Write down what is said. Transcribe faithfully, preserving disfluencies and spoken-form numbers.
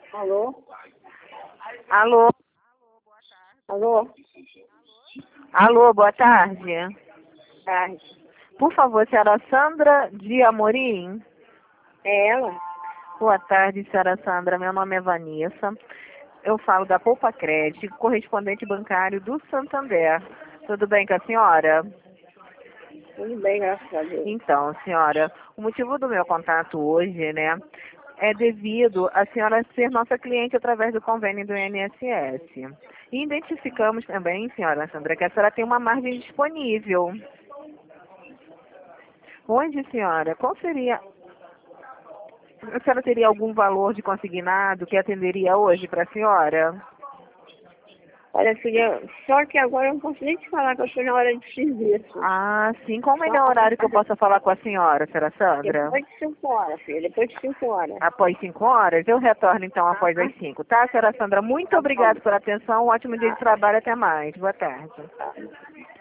Alô? Alô? Alô? Alô, boa tarde. Tarde. Por favor, senhora Sandra de Amorim. É ela? Boa tarde, senhora Sandra. Meu nome é Vanessa. Eu falo da Poupa Crédito, correspondente bancário do Santander. Tudo bem com a senhora? Tudo bem, graças a Deus. Então, senhora, o motivo do meu contato hoje, né, é devido a senhora ser nossa cliente através do convênio do I N S S. E identificamos também, senhora Sandra, que a senhora tem uma margem disponível. Onde, senhora? Qual seria... A senhora teria algum valor de consignado que atenderia hoje para a senhora? Olha, filha, só que agora eu não posso nem te falar que eu estou na hora de serviço. Ah, sim. Qual o Só melhor horário que eu possa falar com a senhora, senhora Sandra? depois de cinco horas, filha, depois de cinco horas. Após cinco horas? Eu retorno, então, após Tá? as cinco. Tá, senhora Sandra? Muito Tá obrigada bom. pela atenção. Um ótimo dia de Tá. trabalho. Até mais. Boa tarde. Tá.